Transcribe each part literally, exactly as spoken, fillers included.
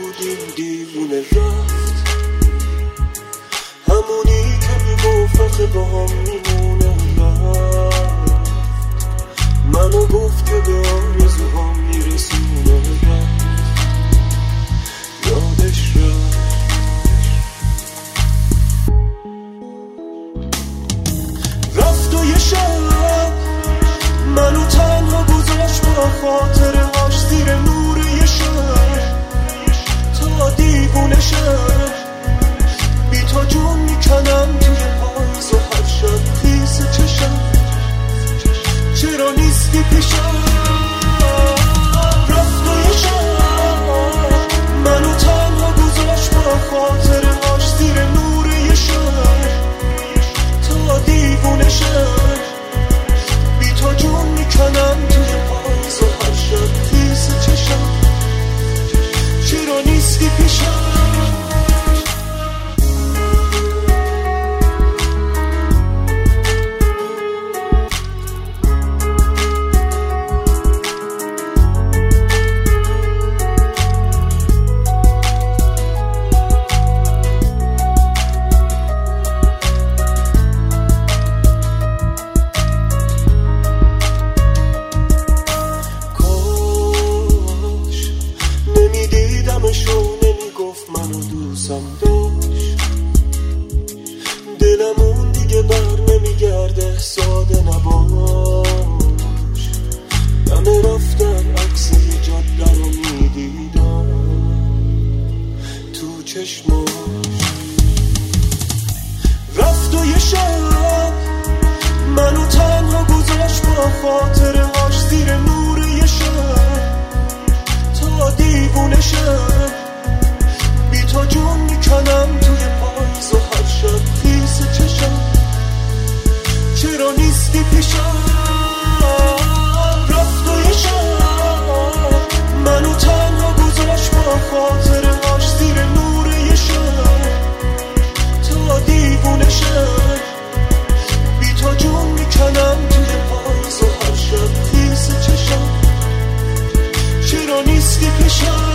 این دیوونه رفت، همونی که میگفت با هم میمونه رفت، منو گفت که به آرزوهام میرسونه رفت، یادش رفت. رفت و یه شب منو تنها گذاشت با خاطرهاش زیر نور یه شب تا دیوونه شب، بی تو جون میکنم توی پاییز و هر شب خیس چشم چرا نیستی پیشم. رفت و یه شب منو تنها گذاشت با خاطرهاش زیر نور یه شب تا دیوونه شب، بی تو جون میکنم توی پاییز و هر شب خیس چشم چرا نیستی پیشم. شو نمیگفت منو دوستم داشت، دلمون دیگه بر نمیگرده ساده نباش، همه رفتن عکس یه جاده رو میدیدم تو چشماش. رفت و یه شب منو تنها گذاشت با خاطرهاش زیر نور یه شب تا دیوونه شب، بی تو جون میکنم توی پاییز و هر شب خیس چشم چرا نیستی پیشم. رفت و یه شب منو تنها گذاشت با خاطرهاش زیر نور یه شب تا دیوونه شب، بی تو جون میکنم توی پاییز و هر شب خیس چشم چرا نیستی پیشم.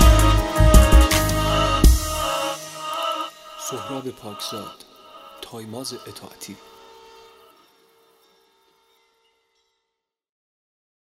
سهراب پاکزاد، تایماز اطاعتی.